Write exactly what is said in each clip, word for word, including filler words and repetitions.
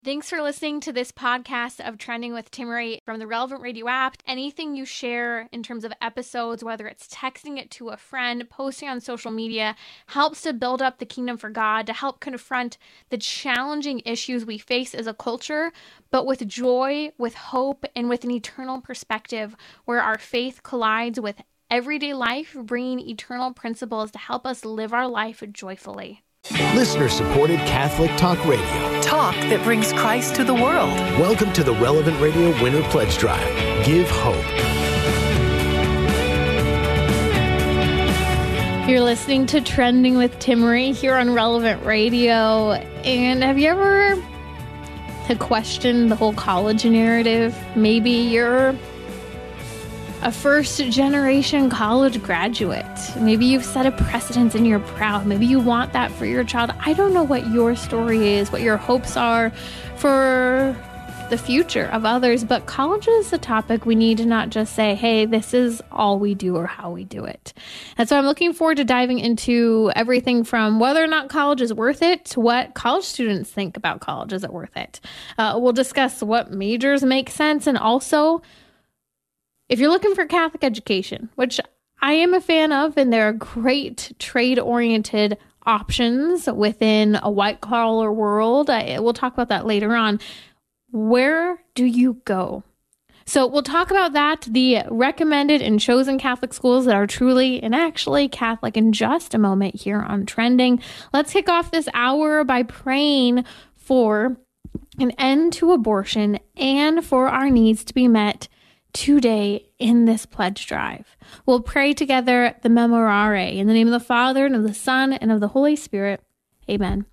Thanks for listening to this podcast of Trending with Timmerie from the Relevant Radio app. Anything you share in terms of episodes, whether it's texting it to a friend, posting on social media, helps to build up the kingdom for God, to help confront the challenging issues we face as a culture, but with joy, with hope, and with an eternal perspective where our faith collides with everyday life, bringing eternal principles to help us live our life joyfully. Listener-supported Catholic Talk Radio. Talk that brings Christ to the world. Welcome to the Relevant Radio Winter Pledge Drive. Give hope. You're listening to Trending with Timmerie here on Relevant Radio. And have you ever had questioned the whole college narrative? Maybe you're a first-generation college graduate. Maybe you've set a precedent and you're proud. Maybe you want that for your child. I don't know what your story is, what your hopes are for the future of others, but college is a topic we need to not just say, hey, this is all we do or how we do it. And so I'm looking forward to diving into everything from whether or not college is worth it to what college students think about college. Is it worth it? Uh, we'll discuss what majors make sense, and also if you're looking for Catholic education, which I am a fan of, and there are great trade-oriented options within a white-collar world, I, we'll talk about that later on. Where do you go? So we'll talk about that, the recommended and chosen Catholic schools that are truly and actually Catholic, in just a moment here on Trending. Let's kick off this hour by praying for an end to abortion and for our needs to be met today in this pledge drive. We'll pray together the Memorare in the name of the Father, and of the Son, and of the Holy Spirit. Amen.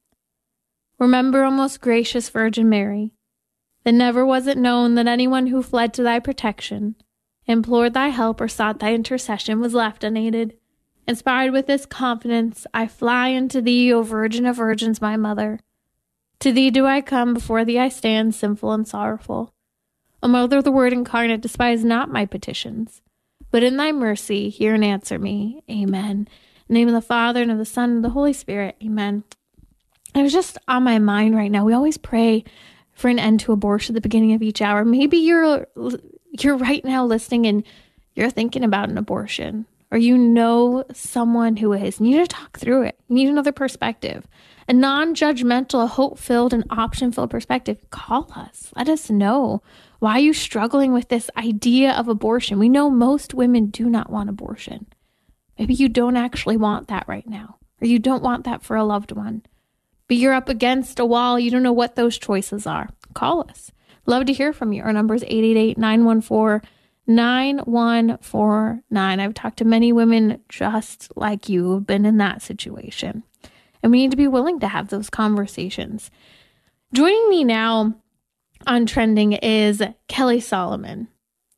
Remember, O most gracious Virgin Mary, that never was it known that anyone who fled to thy protection, implored thy help, or sought thy intercession was left unaided. Inspired with this confidence, I fly unto thee, O Virgin of Virgins, my mother. To thee do I come, before thee I stand, sinful and sorrowful. O Mother of the Word incarnate, despise not my petitions, but in thy mercy hear and answer me. Amen. In the name of the Father, and of the Son, and of the Holy Spirit. Amen. It was just on my mind right now. We always pray for an end to abortion at the beginning of each hour. Maybe you're you're right now listening and you're thinking about an abortion, or you know someone who is. You need to talk through it. You need another perspective. A non-judgmental, a hope-filled, and option-filled perspective. Call us. Let us know. Why are you struggling with this idea of abortion? We know most women do not want abortion. Maybe you don't actually want that right now, or you don't want that for a loved one, but you're up against a wall. You don't know what those choices are. Call us. Love to hear from you. Our number is eight eight eight, nine one four, nine one four nine. I've talked to many women just like you who've been in that situation, and we need to be willing to have those conversations. Joining me now on Trending is Kelly Solomon.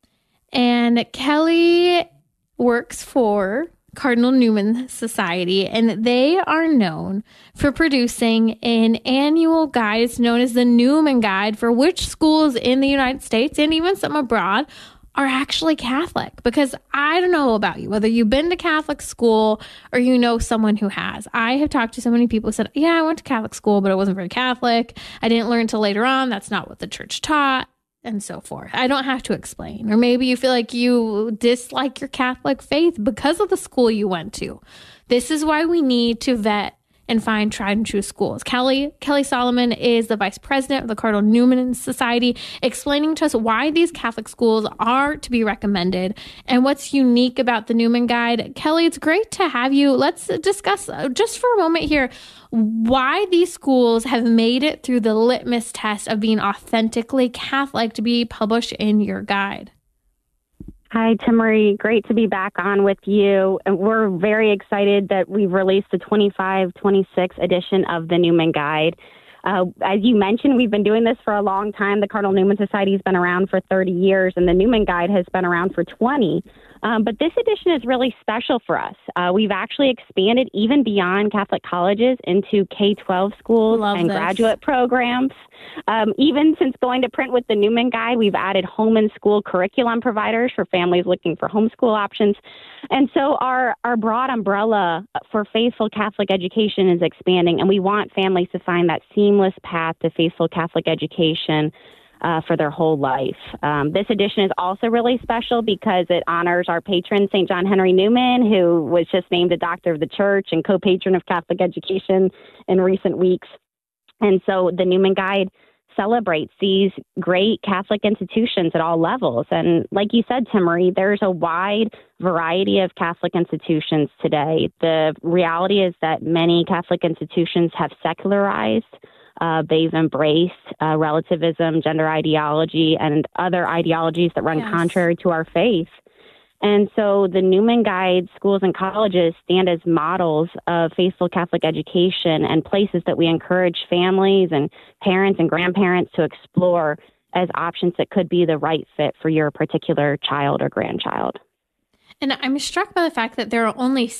And Kelly works for Cardinal Newman Society, and they are known for producing an annual guide. It's known as the Newman Guide, for which schools in the United States and even some abroad are actually Catholic. Because I don't know about you, whether you've been to Catholic school or you know someone who has. I have talked to so many people who said, yeah, I went to Catholic school, but it wasn't very Catholic. I didn't learn until later on. That's not what the church taught, and so forth. I don't have to explain. Or maybe you feel like you dislike your Catholic faith because of the school you went to. This is why we need to vet and find tried and true schools. Kelly Kelly Solomon is the vice president of the Cardinal Newman Society, explaining to us why these Catholic schools are to be recommended and what's unique about the Newman Guide. Kelly, it's great to have you. Let's discuss uh, just for a moment here why these schools have made it through the litmus test of being authentically Catholic to be published in your guide. Hi, Timmerie. Great to be back on with you. And we're very excited that we've released the twenty-five twenty-six edition of the Newman Guide. Uh, as you mentioned, we've been doing this for a long time. The Cardinal Newman Society has been around for thirty years, and the Newman Guide has been around for twenty. Um, but this edition is really special for us. Uh, we've actually expanded even beyond Catholic colleges into K twelve schools Love and this. graduate programs. Um, even since going to print with the Newman Guide, we've added home and school curriculum providers for families looking for homeschool options. And so our, our broad umbrella for faithful Catholic education is expanding, and we want families to find that seamless path to faithful Catholic education Uh, for their whole life. Um, this edition is also really special because it honors our patron, Saint John Henry Newman, who was just named a Doctor of the Church and co-patron of Catholic education in recent weeks. And so the Newman Guide celebrates these great Catholic institutions at all levels. And like you said, Timmerie, there's a wide variety of Catholic institutions today. The reality is that many Catholic institutions have secularized. Uh, they've embraced uh, relativism, gender ideology, and other ideologies that run Yes. contrary to our faith. And so the Newman Guide schools and colleges stand as models of faithful Catholic education and places that we encourage families and parents and grandparents to explore as options that could be the right fit for your particular child or grandchild. And I'm struck by the fact that there are only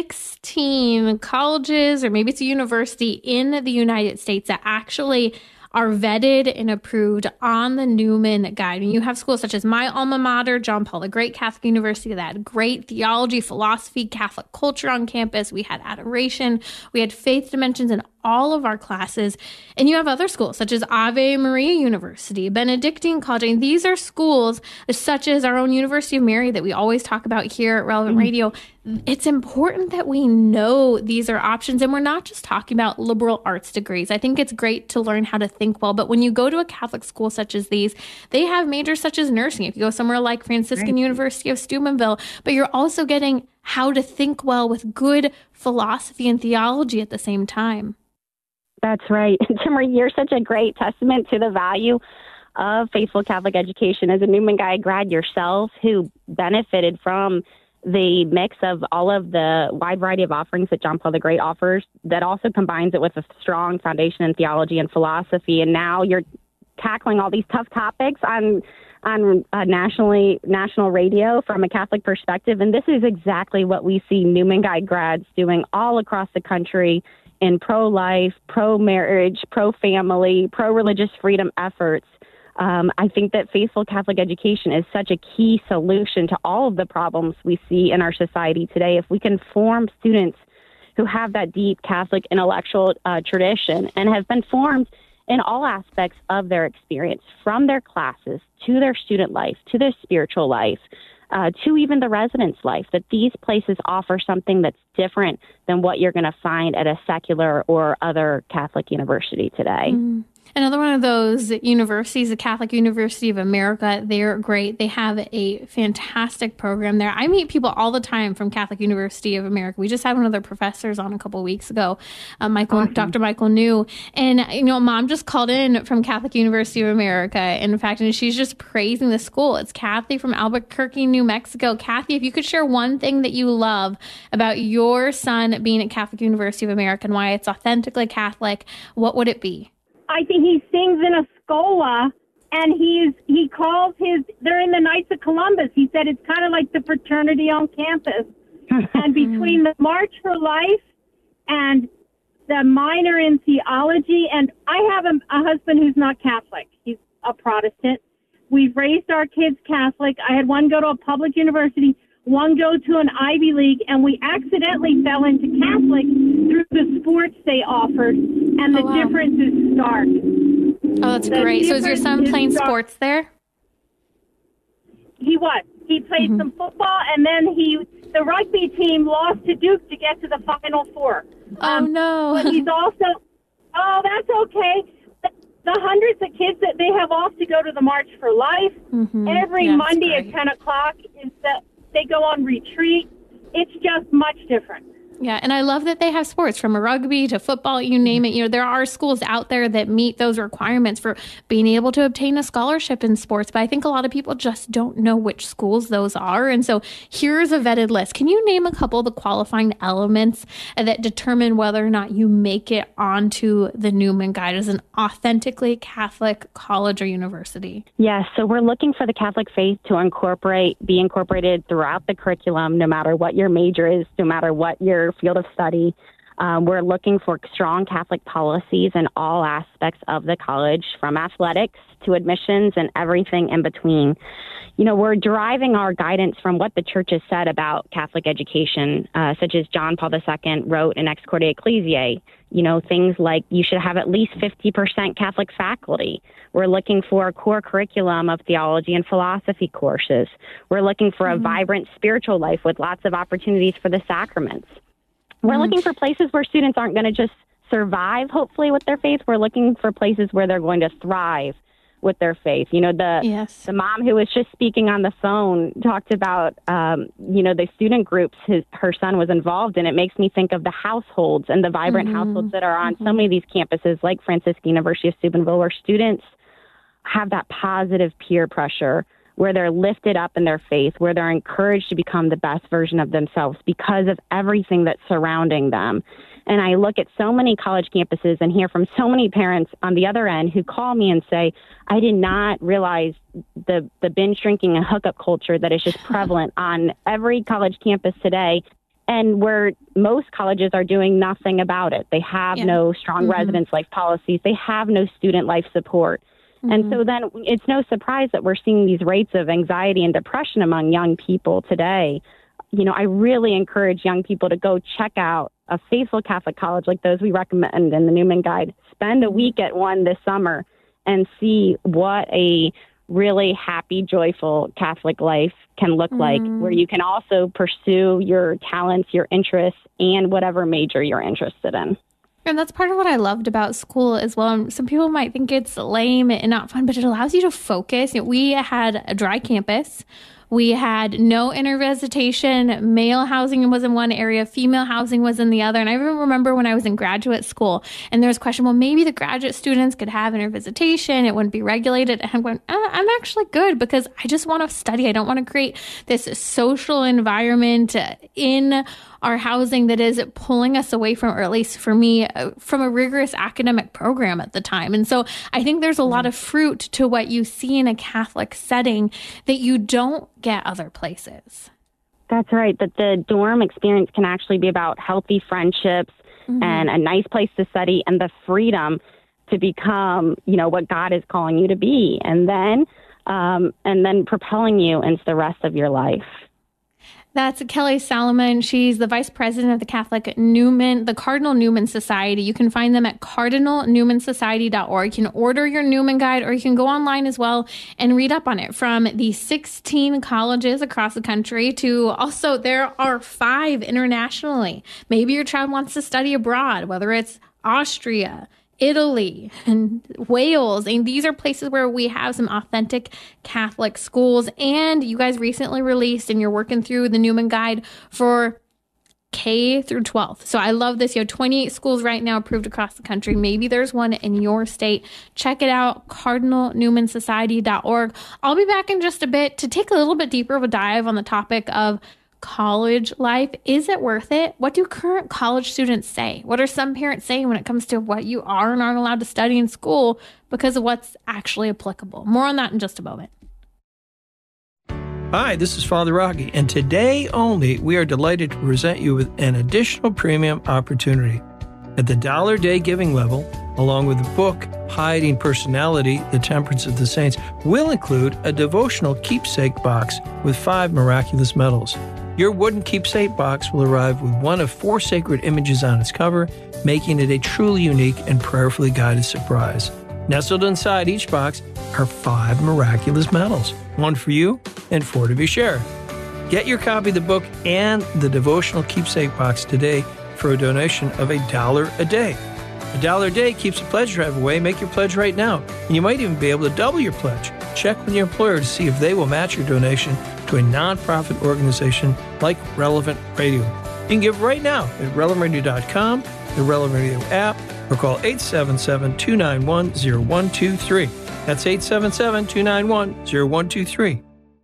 sixteen colleges, or maybe it's a university in the United States, that actually are vetted and approved on the Newman Guide. And you have schools such as my alma mater, John Paul the Great Catholic University, that had great theology, philosophy, Catholic culture on campus. We had adoration. We had faith dimensions in all of our classes. And you have other schools such as Ave Maria University, Benedictine College. And these are schools such as our own University of Mary that we always talk about here at Relevant mm-hmm. Radio. It's important that we know these are options, and we're not just talking about liberal arts degrees. I think it's great to learn how to think well, but when you go to a Catholic school such as these, they have majors such as nursing. If you go somewhere like Franciscan right. University of Steubenville, but you're also getting how to think well with good philosophy and theology at the same time. That's right. Timmerie, you're such a great testament to the value of faithful Catholic education as a Newman Guide grad yourself, who benefited from the mix of all of the wide variety of offerings that John Paul the Great offers, that also combines it with a strong foundation in theology and philosophy. And now you're tackling all these tough topics on on uh, nationally national radio from a Catholic perspective. And this is exactly what we see Newman Guide grads doing all across the country in pro-life, pro-marriage, pro-family, pro-religious freedom efforts. Um, I think that faithful Catholic education is such a key solution to all of the problems we see in our society today. If we can form students who have that deep Catholic intellectual uh, tradition and have been formed in all aspects of their experience, from their classes to their student life, to their spiritual life, uh, to even the residence life, that these places offer something that's different than what you're going to find at a secular or other Catholic university today. Mm. Another one of those universities, the Catholic University of America, they're great. They have a fantastic program there. I meet people all the time from Catholic University of America. We just had one of their professors on a couple of weeks ago, uh, Michael, awesome. Doctor Michael New. And, you know, Mom just called in from Catholic University of America, in fact, and she's just praising the school. It's Kathy from Albuquerque, New Mexico. Kathy, if you could share one thing that you love about your son being at Catholic University of America and why it's authentically Catholic, what would it be? I think he sings in a scola, and he's he calls his, they're in the Knights of Columbus. He said it's kind of like the fraternity on campus. And between the March for Life and the minor in theology, and I have a, a husband who's not Catholic. He's a Protestant. We've raised our kids Catholic. I had one go to a public university, one go to an Ivy League, and we accidentally fell into Catholic through the sports they offered, and the oh, wow. difference is stark. Oh, that's the great. So is your son playing stark. sports there? He was. He played mm-hmm. some football, and then he the rugby team lost to Duke to get to the Final Four. Oh, um, no. But he's also, oh, that's okay. The, the hundreds of kids that they have off to go to the March for Life, mm-hmm. every yeah, Monday at ten o'clock is the they go on retreat. It's just much different. Yeah, and I love that they have sports from a rugby to football, you name it. You know, there are schools out there that meet those requirements for being able to obtain a scholarship in sports, but I think a lot of people just don't know which schools those are. And so here's a vetted list. Can you name a couple of the qualifying elements that determine whether or not you make it onto the Newman Guide as an authentically Catholic college or university? Yes, so we're looking for the Catholic faith to incorporate, be incorporated throughout the curriculum, no matter what your major is, no matter what your field of study. Um, we're looking for strong Catholic policies in all aspects of the college, from athletics to admissions and everything in between. You know, we're deriving our guidance from what the church has said about Catholic education, uh, such as John Paul the Second wrote in Ex Corde Ecclesiae. You know, things like you should have at least fifty percent Catholic faculty. We're looking for a core curriculum of theology and philosophy courses. We're looking for mm-hmm. a vibrant spiritual life with lots of opportunities for the sacraments. We're mm-hmm. looking for places where students aren't going to just survive, hopefully, with their faith. We're looking for places where they're going to thrive with their faith. You know, the yes. the mom who was just speaking on the phone talked about, um, you know, the student groups his, her son was involved in. It makes me think of the households and the vibrant mm-hmm. households that are on mm-hmm. so many of these campuses, like Franciscan University of Steubenville, where students have that positive peer pressure, where they're lifted up in their faith, where they're encouraged to become the best version of themselves because of everything that's surrounding them. And I look at so many college campuses and hear from so many parents on the other end who call me and say, I did not realize the, the binge drinking and hookup culture that is just prevalent on every college campus today, and where most colleges are doing nothing about it. They have yeah. no strong mm-hmm. residence life policies. They have no student life support. And so then it's no surprise that we're seeing these rates of anxiety and depression among young people today. You know, I really encourage young people to go check out a faithful Catholic college like those we recommend in the Newman Guide. Spend a week at one this summer and see what a really happy, joyful Catholic life can look mm. like, where you can also pursue your talents, your interests, and whatever major you're interested in. And that's part of what I loved about school as well. Some people might think it's lame and not fun, but it allows you to focus. You know, we had a dry campus. We had no intervisitation. Male housing was in one area, female housing was in the other. And I even remember when I was in graduate school and there was a question, well, maybe the graduate students could have intervisitation. It wouldn't be regulated. And I went, uh, I'm actually good because I just want to study. I don't want to create this social environment in our housing that is pulling us away from, or at least for me, from a rigorous academic program at the time. And so I think there's a lot of fruit to what you see in a Catholic setting that you don't get other places. That's right. That the dorm experience can actually be about healthy friendships mm-hmm. and a nice place to study and the freedom to become, you know, what God is calling you to be, and then um, and then propelling you into the rest of your life. That's Kelly Salomon. She's the vice president of the Catholic Newman, the Cardinal Newman Society. You can find them at cardinal newman society dot org. You can order your Newman Guide, or you can go online as well and read up on it, from the sixteen colleges across the country to also there are five internationally. Maybe your child wants to study abroad, whether it's Austria, Italy, and Wales. And these are places where we have some authentic Catholic schools. And you guys recently released, and you're working through the Newman Guide for K through twelfth. So I love this. You have twenty-eight schools right now approved across the country. Maybe there's one in your state. Check it out, cardinal newman society dot org. I'll be back in just a bit to take a little bit deeper of a dive on the topic of college life. Is it worth it? What do current college students say? What are some parents saying when it comes to what you are and aren't allowed to study in school because of what's actually applicable? More on that in just a moment. Hi, this is Father Rocky, and today only we are delighted to present you with an additional premium opportunity. At the dollar a day giving level, along with the book Hiding Personality, The Temperance of the Saints, we'll include a devotional keepsake box with five miraculous medals. Your wooden keepsake box will arrive with one of four sacred images on its cover, making it a truly unique and prayerfully guided surprise. Nestled inside each box are five miraculous medals, one for you and four to be shared. Get your copy of the book and the devotional keepsake box today for a donation of a dollar a day. A dollar a day keeps the pledge drive away. Make your pledge right now, and you might even be able to double your pledge. Check with your employer to see if they will match your donation to a nonprofit organization like Relevant Radio. You can give right now at relevant radio dot com, the Relevant Radio app, or call eight seven seven, two nine one, zero one two three. That's eight seven seven, two nine one, zero one two three.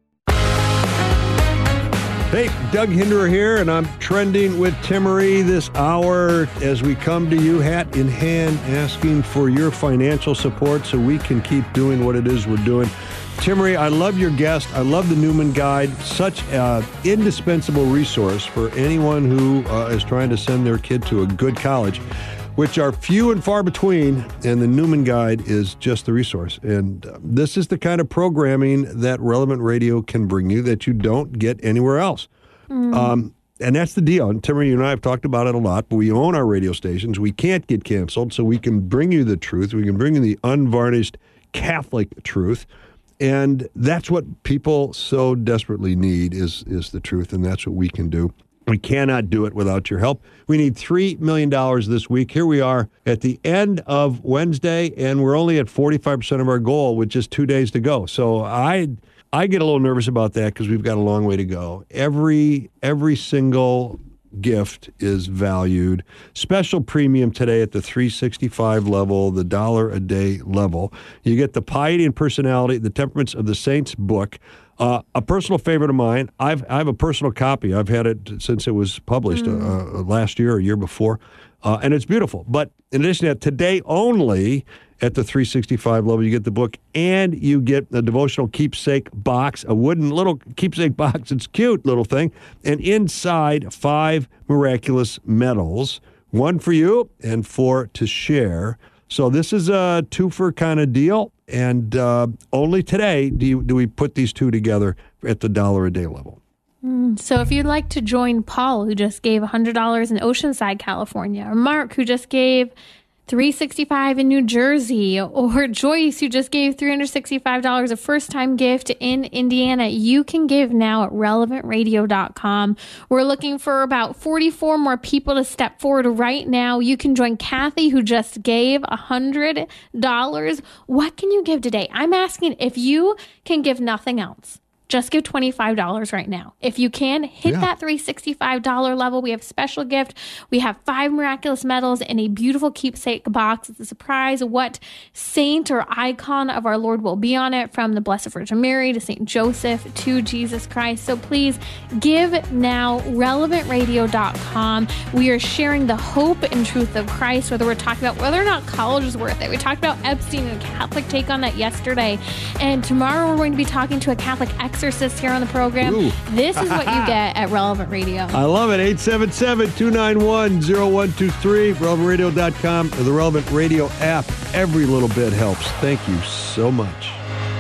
Hey, Doug Hinderer here, and I'm trending with Timmerie this hour as we come to you hat in hand asking for your financial support so we can keep doing what it is we're doing. Timmerie, I love your guest. I love the Newman Guide. Such an indispensable resource for anyone who uh, is trying to send their kid to a good college, which are few and far between, and the Newman Guide is just the resource. And uh, this is the kind of programming that Relevant Radio can bring you that you don't get anywhere else. Mm. Um, and that's the deal. And Timmerie, you and I have talked about it a lot, but we own our radio stations. We can't get canceled, so we can bring you the truth. We can bring you the unvarnished Catholic truth. And that's what people so desperately need is, is the truth, and that's what we can do. We cannot do it without your help. We need three million dollars this week. Here we are at the end of Wednesday, and we're only at forty-five percent of our goal with just two days to go. So I I get a little nervous about that because we've got a long way to go. Every every single gift is valued. Special premium today at the three sixty-five level, the dollar a day level. You get the Piety and Personality, the Temperaments of the Saints book. Uh, a personal favorite of mine. I've I have a personal copy. I've had it since it was published mm. uh, last year or a year before, uh, and it's beautiful. But in addition to that, today only at the three sixty-five level, you get the book and you get a devotional keepsake box, a wooden little keepsake box. It's a cute little thing, and inside five miraculous medals, one for you and four to share. So this is a twofer kind of deal, and uh, only today do you, do we put these two together at the dollar a day level. Mm, so if you'd like to join Paul, who just gave one hundred dollars in Oceanside, California, or Mark, who just gave three hundred sixty-five dollars in New Jersey, or Joyce, who just gave three hundred sixty-five dollars, a first-time gift in Indiana, you can give now at relevant radio dot com. We're looking for about forty-four more people to step forward right now. You can join Kathy, who just gave one hundred dollars. What can you give today? I'm asking if you can give nothing else. Just give twenty-five dollars right now. If you can, hit yeah. that three hundred sixty-five dollars level. We have a special gift. We have five miraculous medals and a beautiful keepsake box. It's a surprise what saint or icon of our Lord will be on it, from the Blessed Virgin Mary to Saint Joseph to Jesus Christ. So please give now, relevant radio dot com. We are sharing the hope and truth of Christ, whether we're talking about whether or not college is worth it. We talked about Epstein and a Catholic take on that yesterday. And tomorrow we're going to be talking to a Catholic exorcist here on the program. Ooh. This is what you get at Relevant Radio. I love it. eight seven seven, two nine one, zero one two three, relevant radio dot com, or the Relevant Radio app. Every little bit helps. Thank you so much.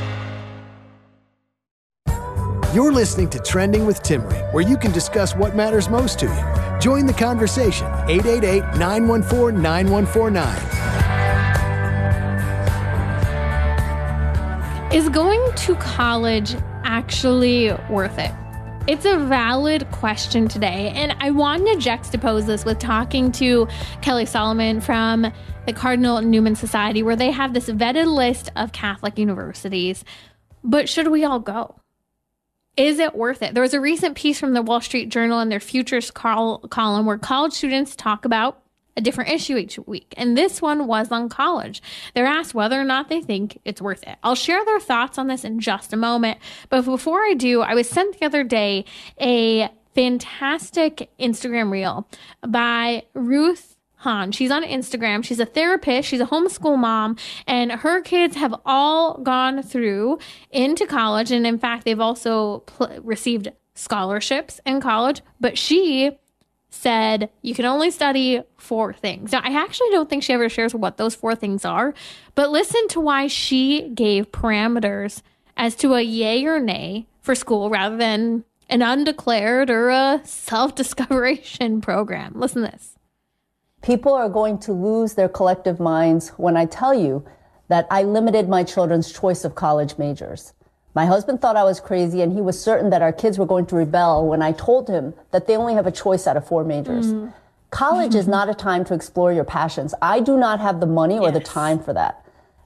You're listening to Trending with Timmerie, where you can discuss what matters most to you. Join the conversation. eight eight eight, nine one four, nine one four nine. Is going to college actually worth it? It's a valid question today, and I wanted to juxtapose this with talking to Kelly Solomon from the Cardinal Newman Society, where they have this vetted list of Catholic universities. But should we all go? Is it worth it? There was a recent piece from the Wall Street Journal in their Futures col- column where college students talk about a different issue each week. And this one was on college. They're asked whether or not they think it's worth it. I'll share their thoughts on this in just a moment. But before I do, I was sent the other day a fantastic Instagram reel by Ruth Hahn. She's on Instagram. She's a therapist. She's a homeschool mom, and her kids have all gone through into college. And in fact, they've also pl- received scholarships in college. But she said you can only study four things. Now, I actually don't think she ever shares what those four things are, but listen to why she gave parameters as to a yay or nay for school rather than an undeclared or a self-discoveration program. Listen to this. People are going to lose their collective minds when I tell you that I limited my children's choice of college majors. My husband thought I was crazy, and he was certain that our kids were going to rebel when I told him that they only have a choice out of four majors. Mm. College mm-hmm. is not a time to explore your passions. I do not have the money or yes. the time for that.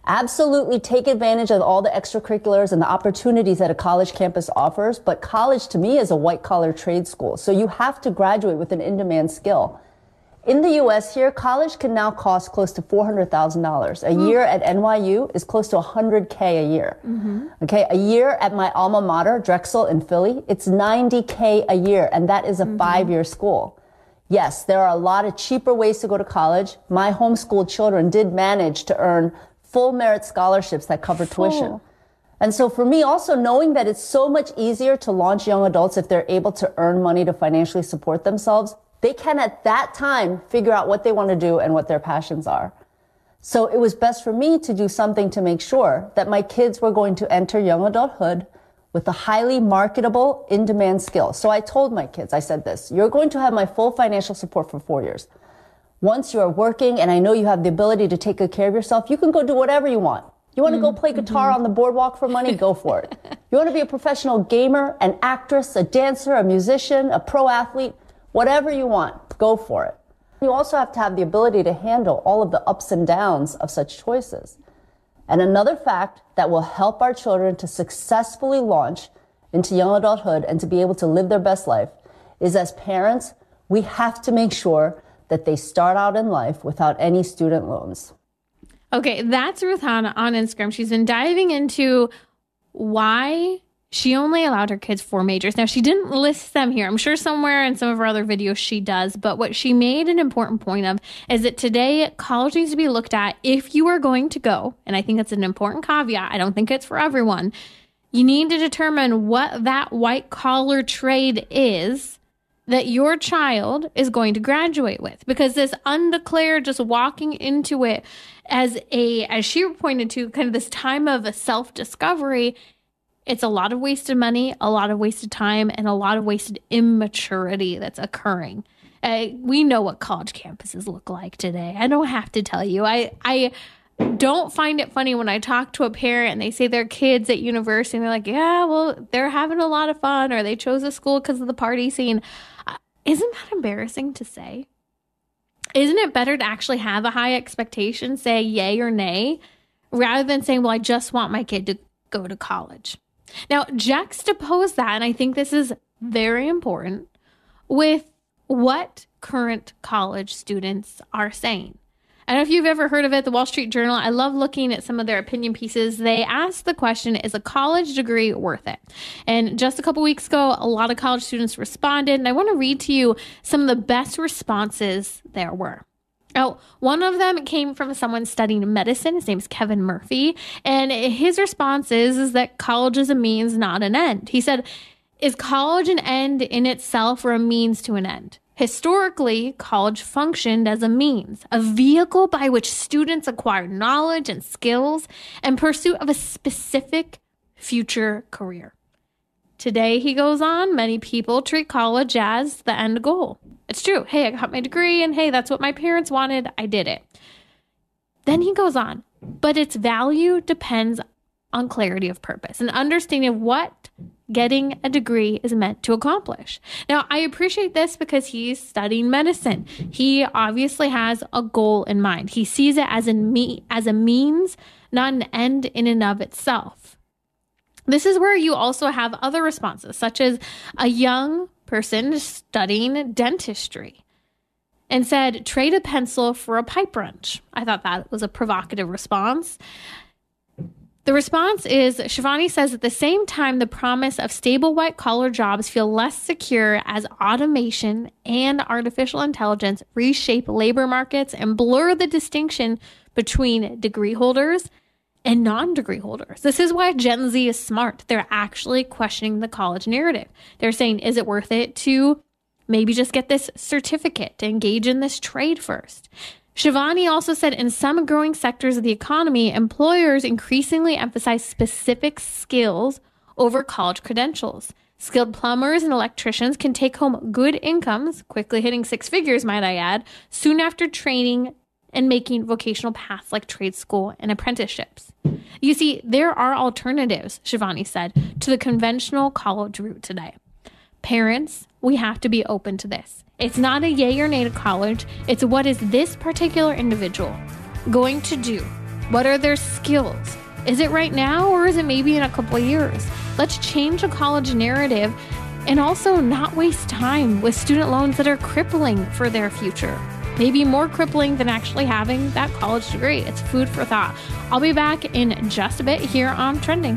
Absolutely take advantage of all the extracurriculars and the opportunities that a college campus offers. But college to me is a white collar trade school. So you have to graduate with an in-demand skill. In the U S here, college can now cost close to four hundred thousand dollars. A mm. year at N Y U is close to one hundred K a year. Mm-hmm. Okay, a year at my alma mater, Drexel in Philly, it's ninety K a year, and that is a mm-hmm. five-year school. Yes, there are a lot of cheaper ways to go to college. My homeschooled children did manage to earn full merit scholarships that cover tuition. Oh. And so for me, also knowing that it's so much easier to launch young adults if they're able to earn money to financially support themselves, they can at that time figure out what they want to do and what their passions are. So it was best for me to do something to make sure that my kids were going to enter young adulthood with a highly marketable, in-demand skill. So I told my kids, I said this, you're going to have my full financial support for four years. Once you are working and I know you have the ability to take good care of yourself, you can go do whatever you want. You want to mm-hmm. go play guitar mm-hmm. on the boardwalk for money? Go for it. You want to be a professional gamer, an actress, a dancer, a musician, a pro athlete? Whatever you want, go for it. You also have to have the ability to handle all of the ups and downs of such choices. And another fact that will help our children to successfully launch into young adulthood and to be able to live their best life is, as parents, we have to make sure that they start out in life without any student loans. Okay, that's Ruth Hahn on Instagram. She's been diving into why she only allowed her kids four majors. Now, she didn't list them here. I'm sure somewhere in some of her other videos she does. But what she made an important point of is that today college needs to be looked at if you are going to go. And I think that's an important caveat. I don't think it's for everyone. You need to determine what that white collar trade is that your child is going to graduate with. Because this undeclared, just walking into it as a, as she pointed to, kind of this time of a self-discovery, it's a lot of wasted money, a lot of wasted time, and a lot of wasted immaturity that's occurring. Uh, we know what college campuses look like today. I don't have to tell you. I I don't find it funny when I talk to a parent and they say their kids at university and they're like, yeah, well, they're having a lot of fun, or they chose a school because of the party scene. Uh, isn't that embarrassing to say? Isn't it better to actually have a high expectation, say yay or nay, rather than saying, well, I just want my kid to go to college? Now, juxtapose that, and I think this is very important, with what current college students are saying. I don't know if you've ever heard of it, the Wall Street Journal. I love looking at some of their opinion pieces. They asked the question, is a college degree worth it? And just a couple weeks ago, a lot of college students responded, and I want to read to you some of the best responses there were. Oh, one of them came from someone studying medicine. His name is Kevin Murphy. And his response is, is that college is a means, not an end. He said, is college an end in itself or a means to an end? Historically, college functioned as a means, a vehicle by which students acquired knowledge and skills in pursuit of a specific future career. Today, he goes on, many people treat college as the end goal. It's true. Hey, I got my degree, and hey, that's what my parents wanted. I did it. Then he goes on, but its value depends on clarity of purpose and understanding of what getting a degree is meant to accomplish. Now, I appreciate this because he's studying medicine. He obviously has a goal in mind. He sees it as a, me- as a means, not an end in and of itself. This is where you also have other responses, such as a young person studying dentistry and said, trade a pencil for a pipe wrench. I thought that was a provocative response. The response is, Shivani says, at the same time, the promise of stable white-collar jobs feel less secure as automation and artificial intelligence reshape labor markets and blur the distinction between degree holders and non-degree holders. This is why Gen Z is smart. They're actually questioning the college narrative. They're saying, is it worth it to maybe just get this certificate, to engage in this trade first? Shivani also said in some growing sectors of the economy, employers increasingly emphasize specific skills over college credentials. Skilled plumbers and electricians can take home good incomes, quickly hitting six figures, might I add, soon after training and making vocational paths like trade school and apprenticeships. You see, there are alternatives, Shivani said, to the conventional college route today. Parents, we have to be open to this. It's not a yay or nay to college. It's what is this particular individual going to do What are their skills? Is it right now or is it maybe in a couple of years? Let's change the college narrative and also not waste time with student loans that are crippling for their future. Maybe more crippling than actually having that college degree. It's food for thought. I'll be back in just a bit here on Trending.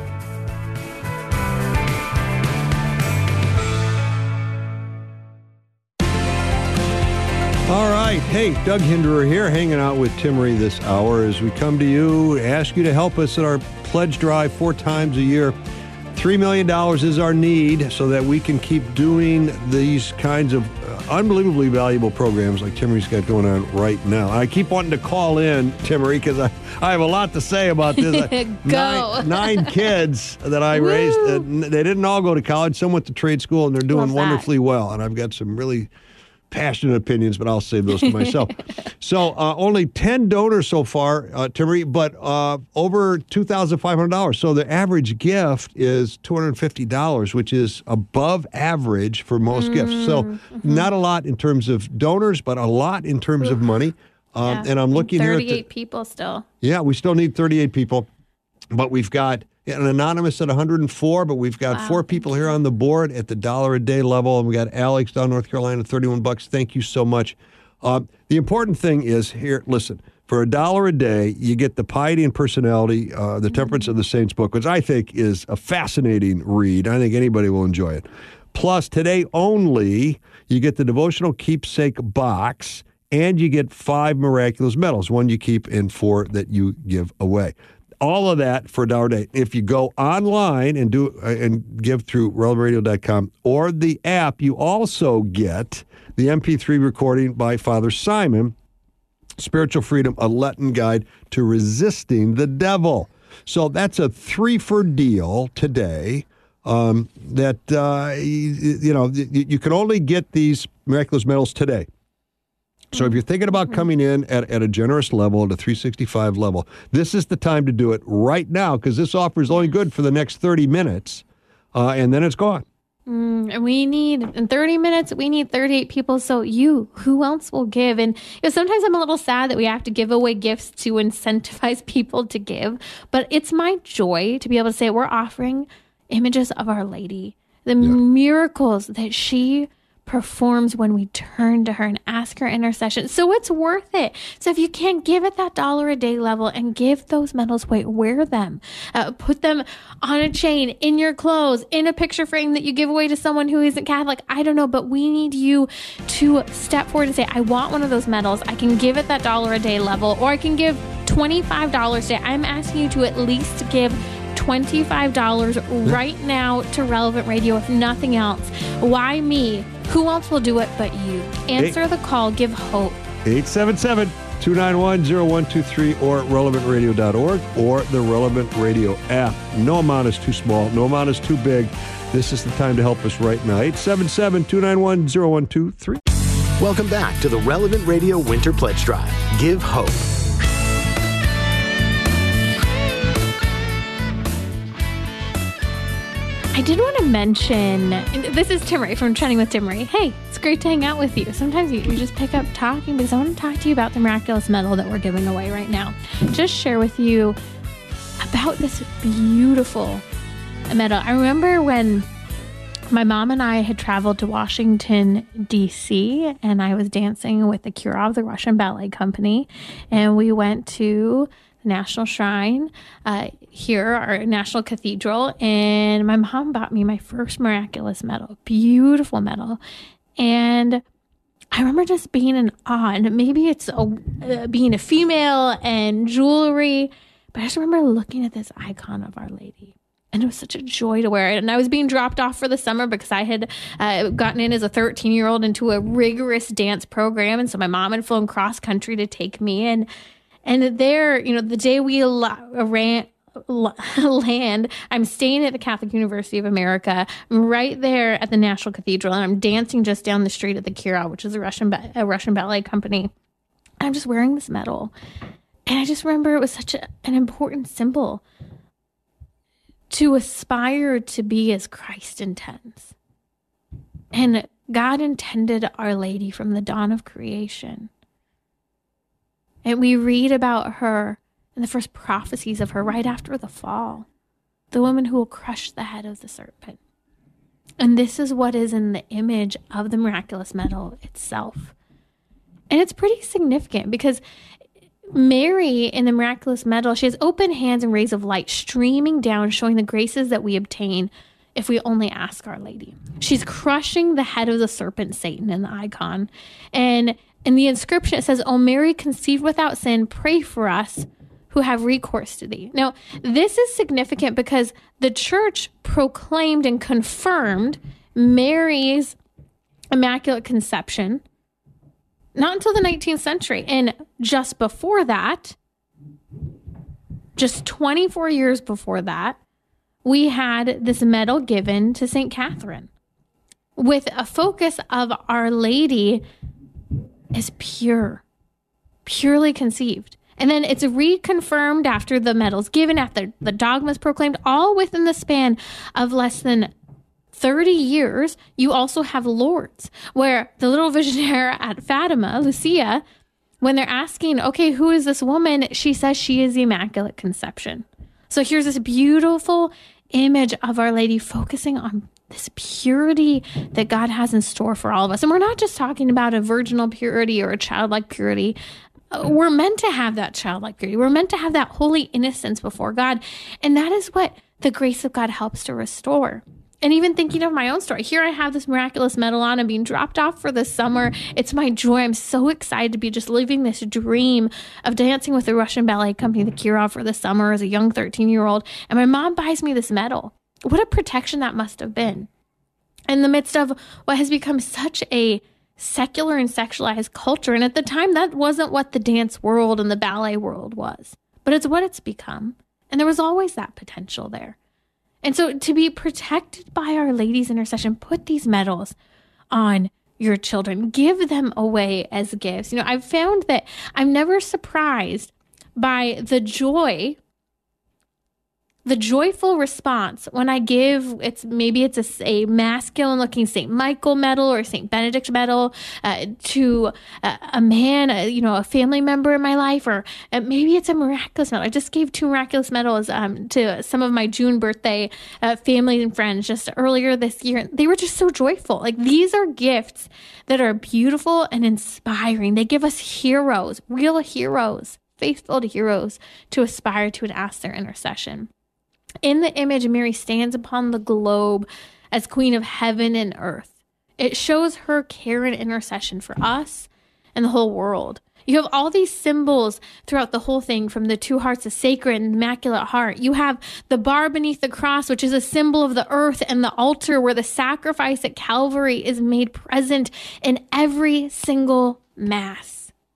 All right. Hey, Doug Hinderer here, hanging out with Timmery this hour as we come to you, ask you to help us at our pledge drive four times a year. three million dollars is our need so that we can keep doing these kinds of unbelievably valuable programs like Timmery's got going on right now. I keep wanting to call in, Timmery, because I, I have a lot to say about this. Go. Nine, nine kids that I raised, uh, they didn't all go to college. Some went to trade school, and they're doing Love that. wonderfully well. And I've got some really passionate opinions, but I'll save those to myself. So uh, only ten donors so far, uh, Timmery, but uh, over two thousand five hundred dollars. So the average gift is two hundred fifty dollars, which is above average for most mm, gifts. So mm-hmm. not a lot in terms of donors, but a lot in terms Ooh. of money. Um, yeah. And I'm looking thirty-eight here. thirty-eight people still. Yeah, we still need thirty-eight people, but we've got an anonymous at one hundred four, but we've got wow, four people here on the board at the dollar a day level, and we got Alex down North Carolina, thirty-one bucks. Thank you so much. Uh, the important thing is here, listen, for a dollar a day, you get the Piety and Personality, uh, the Temperance mm-hmm. of the Saints book, which I think is a fascinating read. I think anybody will enjoy it. Plus, today only, you get the Devotional Keepsake box, and you get five miraculous medals, one you keep and four that you give away. All of that for a dollar a day. If you go online and do uh, and give through relevant radio dot com or the app, you also get the M P three recording by Father Simon, Spiritual Freedom, a Latin Guide to Resisting the Devil. So that's a three-for deal today. Um, that uh, you, you know you, you can only get these miraculous medals today. So if you're thinking about coming in at, at a generous level, at a three sixty-five level, this is the time to do it right now, because this offer is only good for the next thirty minutes, uh, and then it's gone. Mm, and we need, in thirty minutes, we need thirty-eight people. So you, who else will give? And you know, sometimes I'm a little sad that we have to give away gifts to incentivize people to give. But it's my joy to be able to say we're offering images of Our Lady, the yeah. miracles that she performs when we turn to her and ask her intercession. So it's worth it. So if you can't give at that dollar a day level and give those medals, wait, wear them, uh, put them on a chain, in your clothes, in a picture frame that you give away to someone who isn't Catholic. I don't know, but we need you to step forward and say, I want one of those medals. I can give at that dollar a day level, or I can give twenty-five dollars a day. I'm asking you to at least give twenty-five dollars right now to Relevant Radio, if nothing else. Why me? Who else will do it but you? Answer Eight. the call. Give hope. eight seven seven, two nine one, zero one two three or relevant radio dot org or the Relevant Radio app. No amount is too small. No amount is too big. This is the time to help us right now. eight seven seven, two nine one, zero one two three. Welcome back to the Relevant Radio Winter Pledge Drive. Give hope. I did want to mention, this is Timmery from Trending with Timmery. Hey, it's great to hang out with you. Sometimes you, you just pick up talking because I want to talk to you about the miraculous medal that we're giving away right now. Just share with you about this beautiful medal. I remember when my mom and I had traveled to Washington, D C, and I was dancing with the Kirov, the Russian Ballet Company, and we went to National Shrine uh, here, our National Cathedral, and my mom bought me my first miraculous medal, beautiful medal, and I remember just being in awe. And maybe it's a, uh, being a female and jewelry, but I just remember looking at this icon of Our Lady, and it was such a joy to wear it. And I was being dropped off for the summer because I had uh, gotten in as a thirteen-year-old into a rigorous dance program, and so my mom had flown cross country to take me in. And there, you know, the day we ran, land, I'm staying at the Catholic University of America. I'm right there at the National Cathedral, and I'm dancing just down the street at the Kirov, which is a Russian ba- a Russian ballet company. I'm just wearing this medal, and I just remember it was such a, an important symbol to aspire to be as Christ intends. And God intended Our Lady from the dawn of creation. And we read about her and the first prophecies of her right after the fall. The woman who will crush the head of the serpent. And this is what is in the image of the miraculous medal itself. And it's pretty significant because Mary in the miraculous medal, she has open hands and rays of light streaming down, showing the graces that we obtain if we only ask Our Lady. She's crushing the head of the serpent, Satan, in the icon. And in the inscription, it says, "O Mary, conceived without sin, pray for us who have recourse to thee." Now, this is significant because the church proclaimed and confirmed Mary's Immaculate Conception not until the nineteenth century. And just before that, just twenty-four years before that, we had this medal given to Saint Catherine with a focus of Our Lady as pure, purely conceived. And then it's reconfirmed after the medal's given, after the dogma's proclaimed, all within the span of less than thirty years. You also have Lourdes, where the little visionary at Fatima, Lucia, when they're asking, okay, who is this woman? She says she is the Immaculate Conception. So here's this beautiful image of Our Lady focusing on this purity that God has in store for all of us. And we're not just talking about a virginal purity or a childlike purity. We're meant to have that childlike purity. We're meant to have that holy innocence before God. And that is what the grace of God helps to restore. And even thinking of my own story, here I have this miraculous medal on. I'm being dropped off for the summer. It's my joy. I'm so excited to be just living this dream of dancing with the Russian ballet company, the Kirov, for the summer as a young thirteen-year-old. And my mom buys me this medal. What a protection that must have been. In the midst of what has become such a secular and sexualized culture. And at the time, that wasn't what the dance world and the ballet world was. But it's what it's become. And there was always that potential there. And so to be protected by Our Lady's intercession, put these medals on your children. Give them away as gifts. You know, I've found that I'm never surprised by the joy, the joyful response when I give, it's maybe it's a, a masculine looking Saint Michael medal or Saint Benedict medal uh, to a, a man, a, you know, a family member in my life, or uh, maybe it's a miraculous medal. I just gave two miraculous medals um, to some of my June birthday uh, family and friends just earlier this year. They were just so joyful. Like, these are gifts that are beautiful and inspiring. They give us heroes, real heroes, faithful heroes to aspire to and ask their intercession. In the image, Mary stands upon the globe as Queen of heaven and earth. It shows her care and intercession for us and the whole world. You have all these symbols throughout the whole thing, from the two hearts, the sacred and immaculate heart. You have the bar beneath the cross, which is a symbol of the earth, and the altar where the sacrifice at Calvary is made present in every single Mass.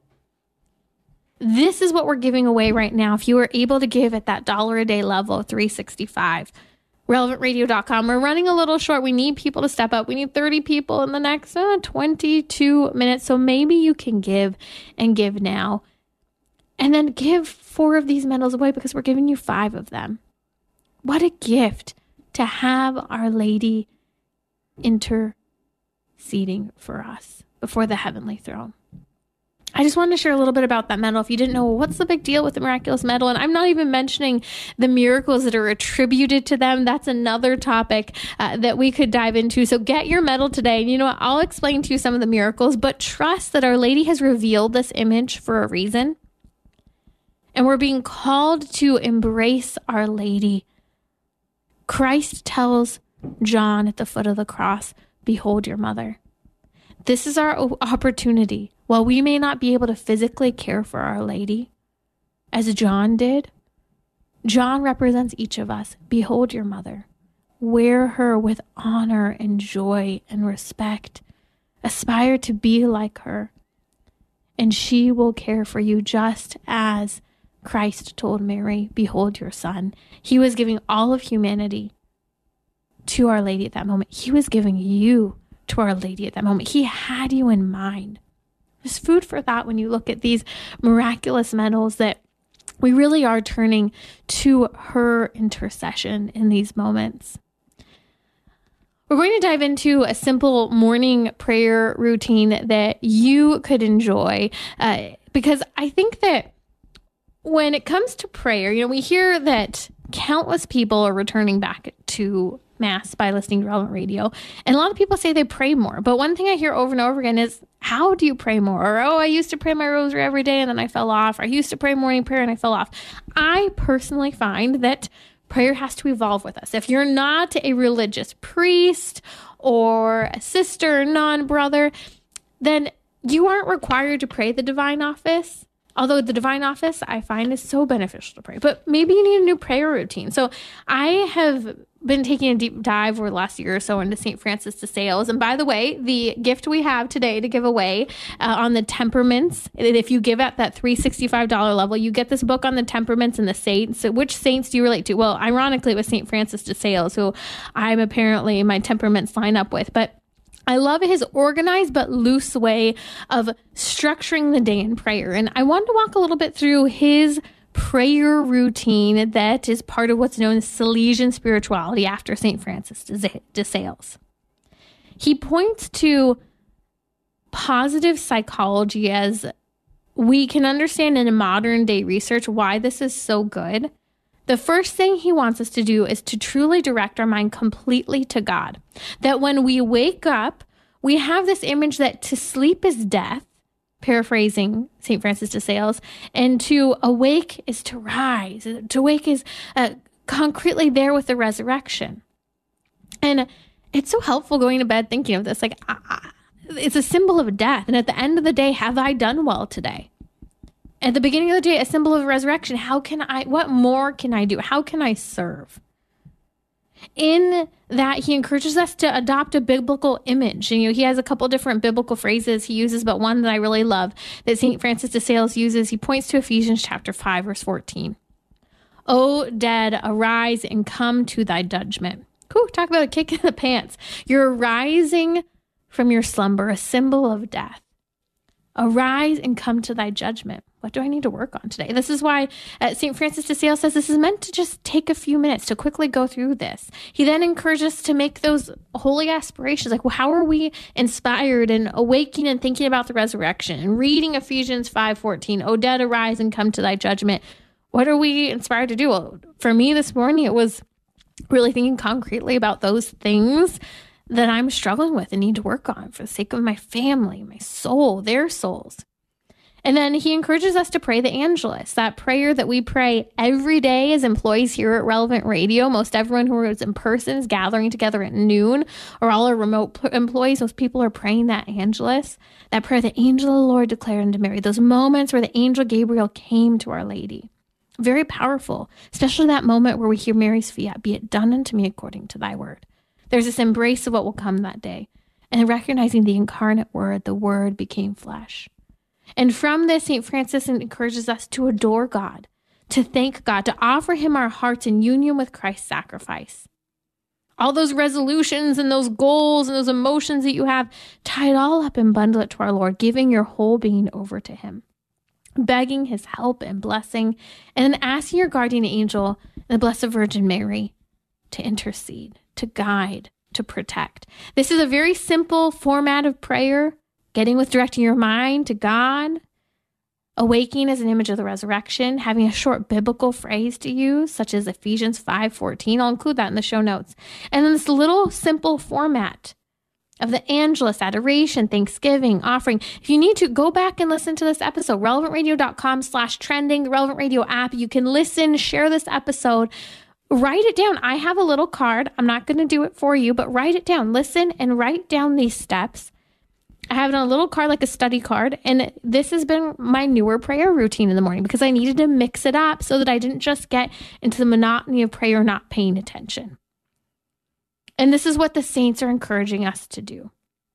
This is what we're giving away right now. If you are able to give at that dollar a day level, three sixty-five, relevant radio dot com. We're running a little short. We need people to step up. We need thirty people in the next uh, twenty-two minutes. So maybe you can give and give now. And then give four of these medals away because we're giving you five of them. What a gift to have Our Lady interceding for us before the heavenly throne. I just wanted to share a little bit about that medal. If you didn't know, what's the big deal with the miraculous medal? And I'm not even mentioning the miracles that are attributed to them. That's another topic uh, that we could dive into. So get your medal today. And you know what? I'll explain to you some of the miracles, but trust that Our Lady has revealed this image for a reason. And we're being called to embrace Our Lady. Christ tells John at the foot of the cross, "Behold your mother." This is our opportunity. While we may not be able to physically care for Our Lady, as John did, John represents each of us. Behold your mother. Wear her with honor and joy and respect. Aspire to be like her, and she will care for you, just as Christ told Mary, "Behold your son." He was giving all of humanity to Our Lady at that moment. He was giving you to Our Lady at that moment. He had you in mind. There's food for thought when you look at these miraculous medals, that we really are turning to her intercession in these moments. We're going to dive into a simple morning prayer routine that you could enjoy, uh, because I think that when it comes to prayer, you know, we hear that countless people are returning back to Mass by listening to Relevant Radio. And a lot of people say they pray more. But one thing I hear over and over again is, how do you pray more? Or, oh, I used to pray my rosary every day and then I fell off. Or I used to pray morning prayer and I fell off. I personally find that prayer has to evolve with us. If you're not a religious priest or a sister, nun, brother, then you aren't required to pray the divine office. Although the divine office, I find, is so beneficial to pray. But maybe you need a new prayer routine. So I have been taking a deep dive over the last year or so into Saint Francis de Sales. And by the way, the gift we have today to give away uh, on the temperaments, if you give at that three hundred sixty-five dollars level, you get this book on the temperaments and the saints. So which saints do you relate to? Well, ironically, it was Saint Francis de Sales, who I'm apparently my temperaments line up with. But I love his organized but loose way of structuring the day in prayer. And I wanted to walk a little bit through his prayer routine that is part of what's known as Salesian spirituality after Saint Francis de Sales. He points to positive psychology as we can understand in modern day research why this is so good. The first thing he wants us to do is to truly direct our mind completely to God. That when we wake up, we have this image that to sleep is death, paraphrasing Saint Francis de Sales, and to awake is to rise. To awake is uh, concretely there with the resurrection. And it's so helpful going to bed thinking of this. Like, uh, it's a symbol of death. And at the end of the day, have I done well today? At the beginning of the day, a symbol of resurrection. How can I, what more can I do? How can I serve? In that, he encourages us to adopt a biblical image. And, you know, he has a couple different biblical phrases he uses, but one that I really love that Saint Francis de Sales uses, he points to Ephesians chapter five, verse fourteen. O dead, arise and come to thy judgment. Whew, talk about a kick in the pants. You're rising from your slumber, a symbol of death. Arise and come to thy judgment. What do I need to work on today? This is why uh, Saint Francis de Sales says this is meant to just take a few minutes to quickly go through this. He then encourages us to make those holy aspirations. Like, well, how are we inspired and awaking and thinking about the resurrection and reading Ephesians five fourteen, O dead, arise and come to thy judgment. What are we inspired to do? Well, for me this morning, it was really thinking concretely about those things that I'm struggling with and need to work on for the sake of my family, my soul, their souls. And then he encourages us to pray the Angelus, that prayer that we pray every day as employees here at Relevant Radio. Most everyone who is in person is gathering together at noon, or all our remote p- employees, those people are praying that Angelus, that prayer the angel of the Lord declared unto Mary, those moments where the angel Gabriel came to Our Lady. Very powerful, especially that moment where we hear Mary's fiat, be it done unto me according to thy word. There's this embrace of what will come that day, and recognizing the incarnate word, the word became flesh. And from this, Saint Francis encourages us to adore God, to thank God, to offer him our hearts in union with Christ's sacrifice. All those resolutions and those goals and those emotions that you have, tie it all up and bundle it to our Lord, giving your whole being over to him, begging his help and blessing, and then asking your guardian angel and the Blessed Virgin Mary to intercede, to guide, to protect. This is a very simple format of prayer. Getting with directing your mind to God, awaking as an image of the resurrection, having a short biblical phrase to use, such as Ephesians five fourteen. I'll include that in the show notes. And then this little simple format of the Angelus, adoration, thanksgiving, offering. If you need to, go back and listen to this episode, relevantradio.com slash trending, the Relevant Radio app. You can listen, share this episode. Write it down. I have a little card. I'm not going to do it for you, but write it down. Listen and write down these steps. I have it on a little card, like a study card, and this has been my newer prayer routine in the morning because I needed to mix it up so that I didn't just get into the monotony of prayer not paying attention. And this is what the saints are encouraging us to do.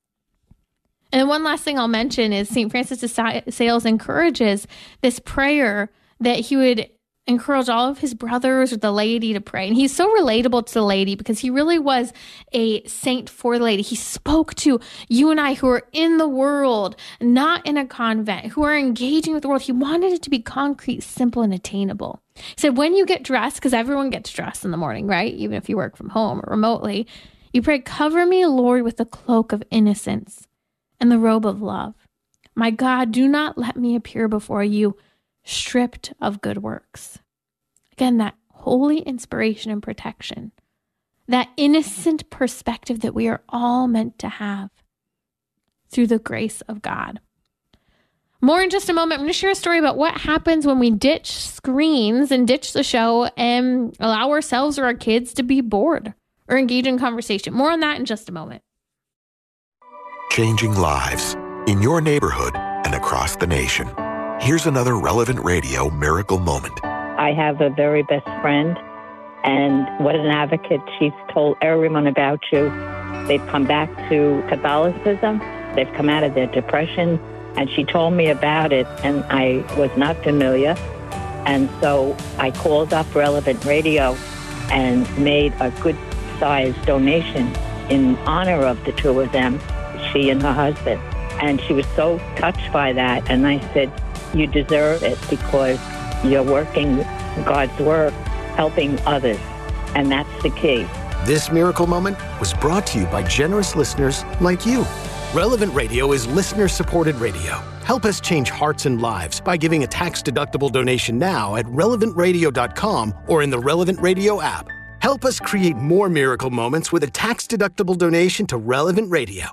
And one last thing I'll mention is Saint Francis de Sales encourages this prayer that he would encourage all of his brothers or the laity to pray. And he's so relatable to the laity because he really was a saint for the laity. He spoke to you and I who are in the world, not in a convent, who are engaging with the world. He wanted it to be concrete, simple, and attainable. He said, when you get dressed, because everyone gets dressed in the morning, right? Even if you work from home or remotely, you pray, cover me, Lord, with the cloak of innocence and the robe of love. My God, do not let me appear before you stripped of good works. Again, that holy inspiration and protection, that innocent perspective that we are all meant to have through the grace of God. More in just a moment. I'm going to share a story about what happens when we ditch screens and ditch the show and allow ourselves or our kids to be bored or engage in conversation. More on that in just a moment. Changing lives in your neighborhood and across the nation. Here's another Relevant Radio miracle moment. I have a very best friend, and what an advocate. She's told everyone about you. They've come back to Catholicism. They've come out of their depression. And she told me about it, and I was not familiar. And so I called up Relevant Radio and made a good-sized donation in honor of the two of them, she and her husband. And she was so touched by that. And I said, you deserve it because you're working God's work, helping others. And that's the key. This miracle moment was brought to you by generous listeners like you. Relevant Radio is listener-supported radio. Help us change hearts and lives by giving a tax-deductible donation now at relevant radio dot com or in the Relevant Radio app. Help us create more miracle moments with a tax-deductible donation to Relevant Radio.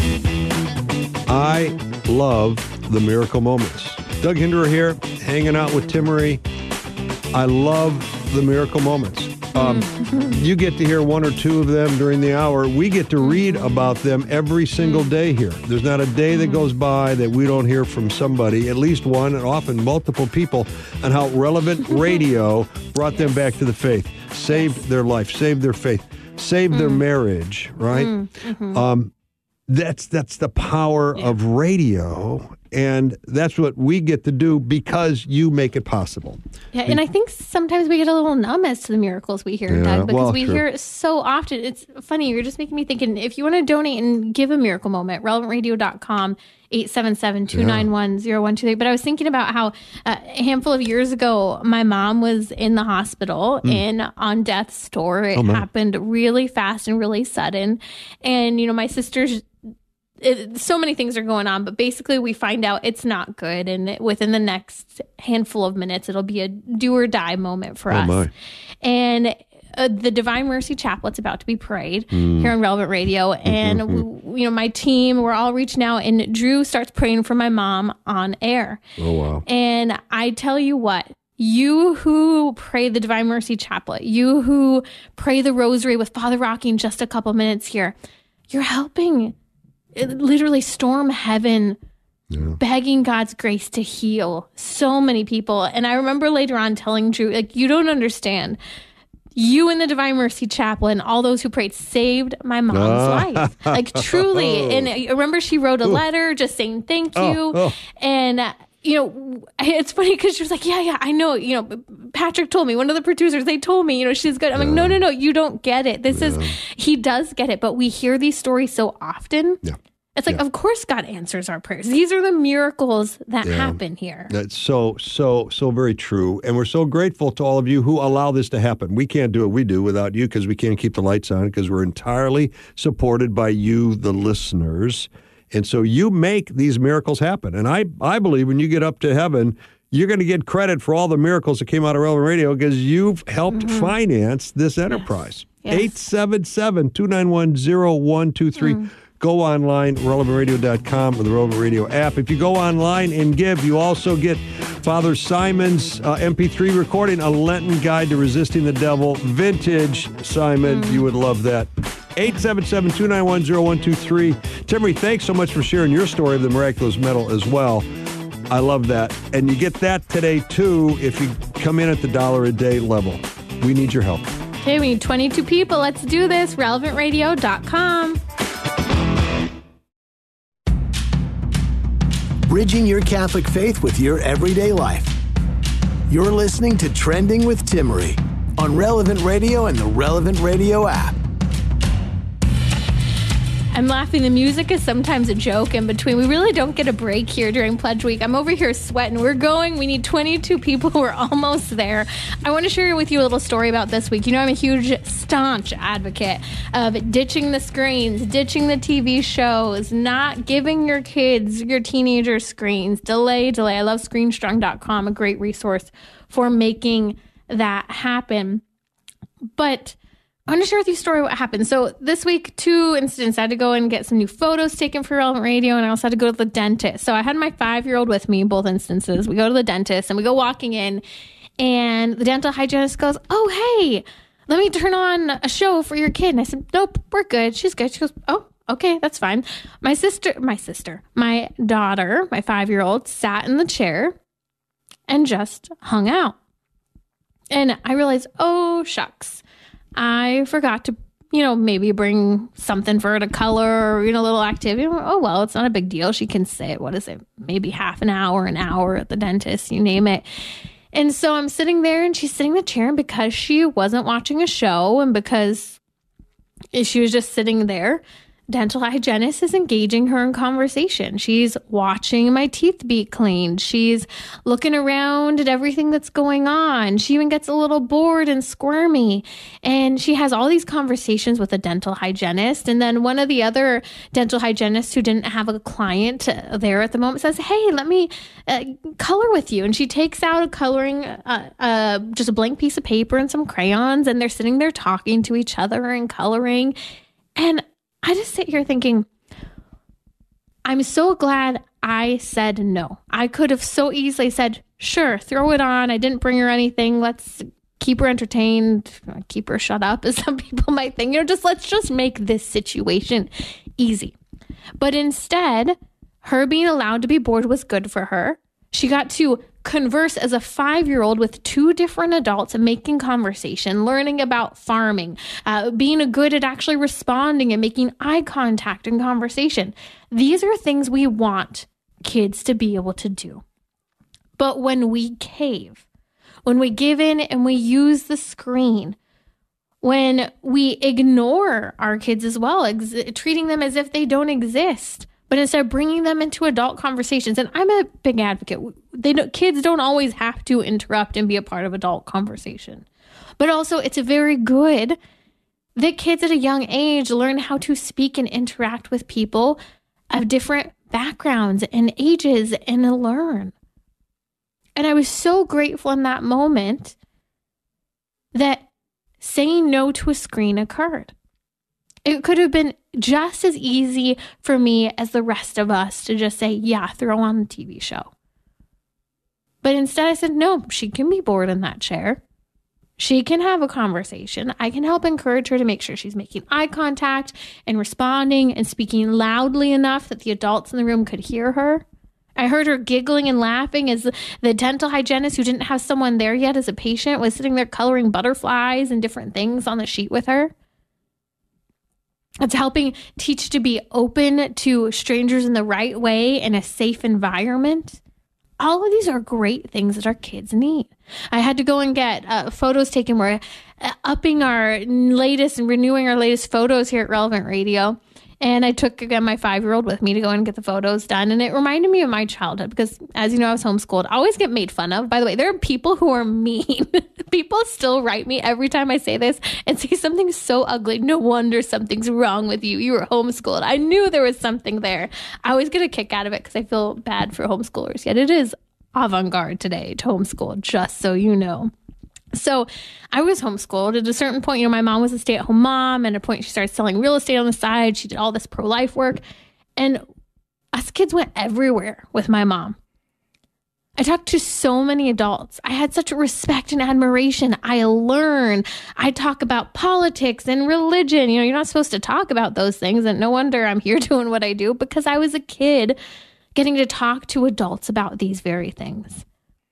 I love the miracle moments. Doug Hinderer here, hanging out with Timmery. I love the miracle moments. Um, you get to hear one or two of them during the hour. We get to read about them every single day here. There's not a day that goes by that we don't hear from somebody, at least one, and often multiple people, on how Relevant Radio brought them back to the faith, saved their life, saved their faith, saved mm. their marriage, right? Mm. Mm-hmm. Um, that's that's the power yeah. of radio, and that's what we get to do because you make it possible. Yeah, and I think sometimes we get a little numb as to the miracles we hear, yeah, Doug, because well, we true. hear it so often. It's funny, you're just making me think, and if you want to donate and give a miracle moment, relevant radio dot com, eight seven seven, two nine one, zero one two three. But I was thinking about how uh, a handful of years ago, my mom was in the hospital mm. and on death's door. It oh, happened really fast and really sudden. And, you know, my sister's It, so many things are going on, but basically we find out it's not good. And it, within the next handful of minutes, it'll be a do or die moment for oh us. My. And uh, the Divine Mercy Chaplet's about to be prayed mm. here on Relevant Radio. And, mm-hmm. we, you know, my team, we're all reaching out, and Drew starts praying for my mom on air. Oh, wow. And I tell you what, you who pray the Divine Mercy Chaplet, you who pray the Rosary with Father Rocky in just a couple minutes here, you're helping It literally storm heaven, yeah. begging God's grace to heal so many people. And I remember later on telling Drew, like, you don't understand. You and the Divine Mercy Chaplet and all those who prayed saved my mom's uh. life. Like, truly. And I remember she wrote a letter just saying thank you. Oh, oh. And, uh, you know, it's funny because she was like, yeah, yeah, I know. You know, Patrick told me, one of the producers, they told me, you know, she's good. I'm yeah. like, no, no, no, you don't get it. This yeah. is, he does get it. But we hear these stories so often. Yeah. It's like, yeah. of course God answers our prayers. These are the miracles that yeah. happen here. That's so, so, so very true. And we're so grateful to all of you who allow this to happen. We can't do what we do without you because we can't keep the lights on because we're entirely supported by you, the listeners. And so you make these miracles happen. And I, I believe when you get up to heaven, you're going to get credit for all the miracles that came out of Relevant Radio because you've helped mm-hmm. finance this enterprise. Yes. eight seven seven, two nine one, zero one two three. Mm. Go online, relevant radio dot com or the Relevant Radio app. If you go online and give, you also get Father Simon's uh, M P three recording, A Lenten Guide to Resisting the Devil. Vintage, Simon. Mm. You would love that. eight seven seven, two nine one, zero one two three. Timmery, thanks so much for sharing your story of the miraculous medal as well. I love that. And you get that today, too, if you come in at the dollar a day level. We need your help. Okay, we need twenty-two people. Let's do this. relevant radio dot com. Bridging your Catholic faith with your everyday life. You're listening to Trending with Timmery on Relevant Radio and the Relevant Radio app. I'm laughing. The music is sometimes a joke in between. We really don't get a break here during Pledge Week. I'm over here sweating. We're going. We need twenty-two people. We're almost there. I want to share with you a little story about this week. You know, I'm a huge, staunch advocate of ditching the screens, ditching the T V shows, not giving your kids, your teenagers screens. Delay, delay. I love screen strong dot com, a great resource for making that happen. But I want to share with you a story what happened. So this week, two incidents. I had to go and get some new photos taken for Relevant Radio, and I also had to go to the dentist. So I had my five-year-old with me in both instances. We go to the dentist, and we go walking in, and the dental hygienist goes, oh, hey, let me turn on a show for your kid. And I said, nope, we're good. She's good. She goes, oh, okay, that's fine. My sister, my sister, my daughter, my five-year-old, sat in the chair and just hung out. And I realized, oh, shucks. I forgot to, you know, maybe bring something for her to color or, you know, a little activity. Oh, well, it's not a big deal. She can sit, what is it, maybe half an hour, an hour at the dentist, you name it. And so I'm sitting there and she's sitting in the chair, and because she wasn't watching a show and because she was just sitting there, dental hygienist is engaging her in conversation. She's watching my teeth be cleaned. She's looking around at everything that's going on. She even gets a little bored and squirmy. And she has all these conversations with a dental hygienist. And then one of the other dental hygienists who didn't have a client there at the moment says, hey, let me uh, color with you. And she takes out a coloring, uh, uh, just a blank piece of paper and some crayons. And they're sitting there talking to each other and coloring. And I just sit here thinking, I'm so glad I said no. I could have so easily said, sure, throw it on. I didn't bring her anything. Let's keep her entertained, keep her shut up, as some people might think. You know, just let's just make this situation easy. But instead, her being allowed to be bored was good for her. She got to converse as a five-year-old with two different adults and making conversation, learning about farming, uh, being good at actually responding and making eye contact and conversation. These are things we want kids to be able to do. But when we cave, when we give in and we use the screen, when we ignore our kids as well, ex- treating them as if they don't exist, but instead of bringing them into adult conversations, and I'm a big advocate, they don't, kids don't always have to interrupt and be a part of adult conversation. But also, it's very good that kids at a young age learn how to speak and interact with people of different backgrounds and ages and learn. And I was so grateful in that moment that saying no to a screen occurred. It could have been just as easy for me as the rest of us to just say, yeah, throw on the T V show. But instead I said, no, she can be bored in that chair. She can have a conversation. I can help encourage her to make sure she's making eye contact and responding and speaking loudly enough that the adults in the room could hear her. I heard her giggling and laughing as the dental hygienist, who didn't have someone there yet as a patient, was sitting there coloring butterflies and different things on the sheet with her. It's helping teach to be open to strangers in the right way in a safe environment. All of these are great things that our kids need. I had to go and get uh, photos taken. We're uh, upping our latest and renewing our latest photos here at Relevant Radio. And I took, again, my five-year-old with me to go and get the photos done. And it reminded me of my childhood because, as you know, I was homeschooled. I always get made fun of. By the way, there are people who are mean. People still write me every time I say this and say something so ugly. No wonder something's wrong with you. You were homeschooled. I knew there was something there. I always get a kick out of it because I feel bad for homeschoolers. Yet it is avant-garde today to homeschool, just so you know. So I was homeschooled. At a certain point, you know, my mom was a stay-at-home mom, and at a point she started selling real estate on the side. She did all this pro-life work, and us kids went everywhere with my mom. I talked to so many adults. I had such respect and admiration. I learned. I talk about politics and religion. You know, you're not supposed to talk about those things, and no wonder I'm here doing what I do, because I was a kid getting to talk to adults about these very things.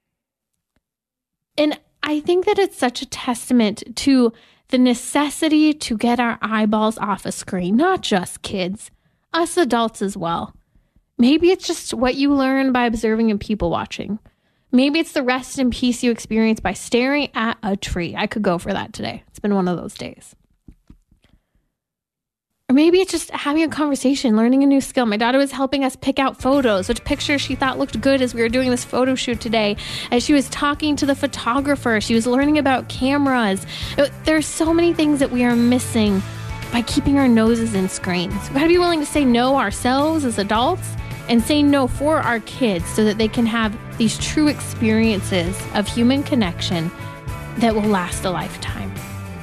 And I think that it's such a testament to the necessity to get our eyeballs off a screen, not just kids, us adults as well. Maybe it's just what you learn by observing and people watching. Maybe it's the rest and peace you experience by staring at a tree. I could go for that today. It's been one of those days. Or maybe it's just having a conversation, learning a new skill. My daughter was helping us pick out photos, which pictures she thought looked good as we were doing this photo shoot today. As she was talking to the photographer, she was learning about cameras. There's so many things that we are missing by keeping our noses in screens. We've got to be willing to say no ourselves as adults and say no for our kids so that they can have these true experiences of human connection that will last a lifetime.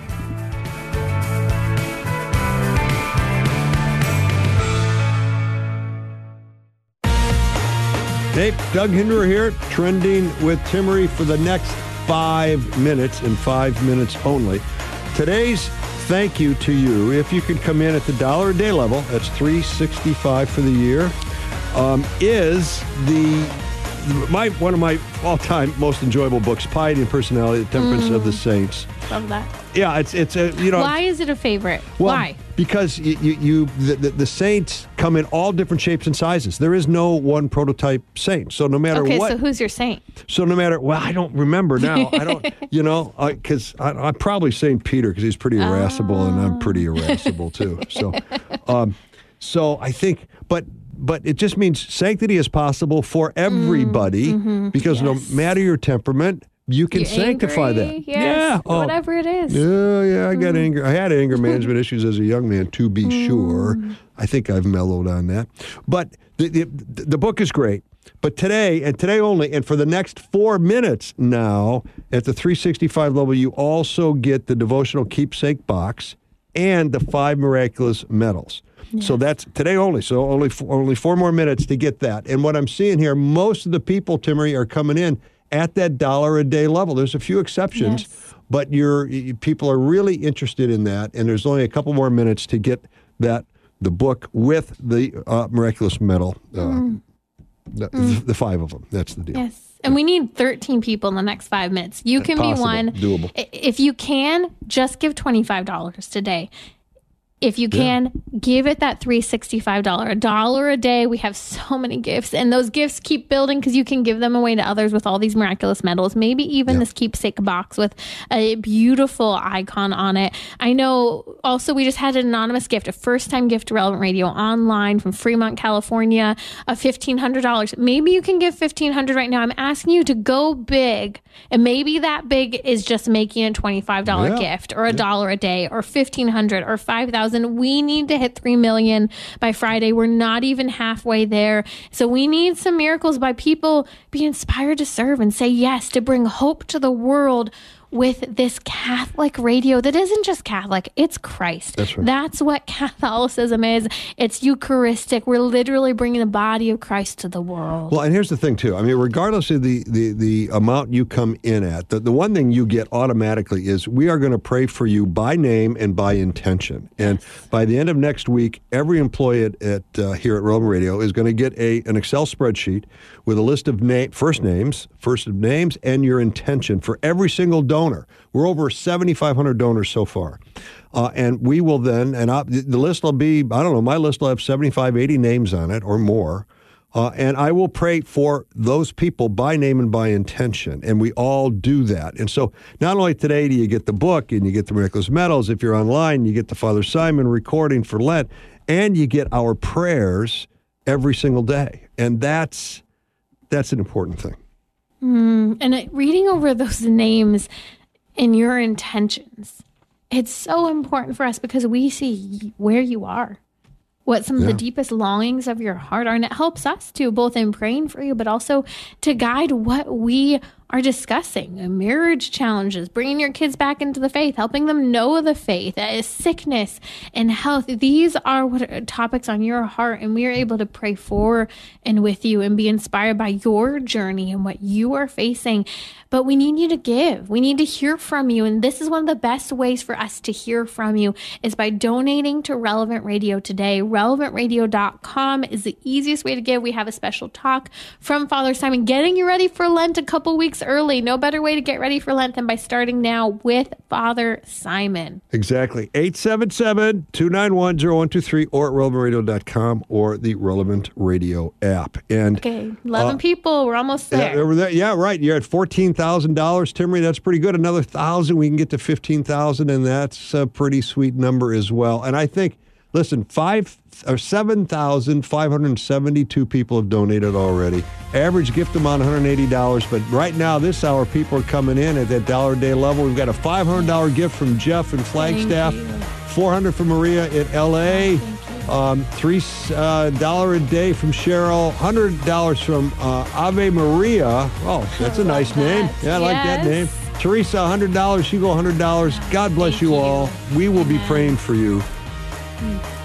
Hey, Doug Hinderer here, trending with Timmery for the next five minutes and five minutes only. Today's thank you to you, if you can come in at the dollar a day level, that's three sixty-five for the year, um, is the my one of my all-time most enjoyable books, Piety and Personality, The Temperance mm. of the Saints. Love that. Yeah, it's it's a you know. Why is it a favorite? Well, Why? Because you, you, you the, the, the saints come in all different shapes and sizes. There is no one prototype saint. So no matter okay, what. Okay, so who's your saint? So no matter, well, I don't remember now. I don't, you know, because I'm probably Saint Peter because he's pretty irascible oh. and I'm pretty irascible too. So, um, so I think, but but it just means sanctity is possible for everybody mm-hmm. because yes. no matter your temperament, you can You're sanctify angry, that. Yes, yeah. Oh. Whatever it is. Yeah, yeah, I got mm. anger. I had anger management issues as a young man, to be mm. sure. I think I've mellowed on that. But the, the the book is great. But today, and today only, and for the next four minutes now, at the three sixty-five level, you also get the devotional keepsake box and the five miraculous medals. Yes. So that's today only. So only four, only four more minutes to get that. And what I'm seeing here, most of the people, Timmery, are coming in at that dollar a day level. There's a few exceptions, yes. but you're people are really interested in that. And there's only a couple more minutes to get that the book with the uh, miraculous medal. Uh, mm. The, mm. the five of them. That's the deal. Yes. And we need thirteen people in the next five minutes. You can Possible. be one. Doable. If you can, just give twenty-five dollars today. If you can, yeah. give it that three hundred sixty-five dollars. A dollar a day. We have so many gifts. And those gifts keep building because you can give them away to others with all these miraculous medals. Maybe even yeah. this keepsake box with a beautiful icon on it. I know also we just had an anonymous gift, a first-time gift to Relevant Radio online from Fremont, California, of fifteen hundred dollars. Maybe you can give fifteen hundred dollars right now. I'm asking you to go big. And maybe that big is just making a twenty-five dollars yeah. gift or a yeah. dollar a day or fifteen hundred dollars or five thousand dollars. We need to hit three million by Friday. We're not even halfway there. So we need some miracles by people being inspired to serve and say yes, to bring hope to the world with this Catholic radio that isn't just Catholic, it's Christ. That's right. That's what Catholicism is. It's Eucharistic. We're literally bringing the body of Christ to the world. Well, and here's the thing, too. I mean, regardless of the, the, the amount you come in at, the, the one thing you get automatically is we are going to pray for you by name and by intention. And yes. by the end of next week, every employee at, at uh, here at Relevant Radio is going to get a an Excel spreadsheet with a list of na- first names, first of names, and your intention for every single donor. Donor. We're over seventy-five hundred donors so far. Uh, and we will then, and I, the list will be, I don't know, my list will have seventy-five, eighty names on it or more. Uh, and I will pray for those people by name and by intention. And we all do that. And so not only today do you get the book and you get the miraculous medals, if you're online, you get the Father Simon recording for Lent, and you get our prayers every single day. And that's that's an important thing. Mm, and it, reading over those names and your intentions, it's so important for us because we see where you are, what some of yeah. the deepest longings of your heart are. And it helps us too, both in praying for you, but also to guide what we are discussing. Marriage challenges, bringing your kids back into the faith, helping them know the faith, uh, sickness and health. These are what are topics on your heart, and we are able to pray for and with you and be inspired by your journey and what you are facing. But we need you to give. We need to hear from you. And this is one of the best ways for us to hear from you is by donating to Relevant Radio today. relevant radio dot com is the easiest way to give. We have a special talk from Father Simon, getting you ready for Lent a couple weeks early. No better way to get ready for Lent than by starting now with Father Simon. Exactly. eight seven seven, two nine one, zero one two three or at relevant radio dot com or the Relevant Radio app. And okay, eleven uh, people. We're almost there. Yeah, yeah, right. You're at fourteen thousand dollars, Timmery. That's pretty good. Another one thousand, we can get to fifteen thousand, and that's a pretty sweet number as well. And I think Listen, five or seven thousand five hundred seventy-two people have donated already. Average gift amount one hundred eighty dollars, but right now, this hour, people are coming in at that dollar a day level. We've got a five hundred dollars gift from Jeff in Flagstaff, four hundred dollars from Maria in L A, um, three dollars uh, a day from Cheryl, one hundred dollars from uh, Ave Maria. Oh, that's a nice name. Yeah, I like that name. Teresa, one hundred dollars. Hugo, one hundred dollars. God bless you all. We will be praying for you. Mm.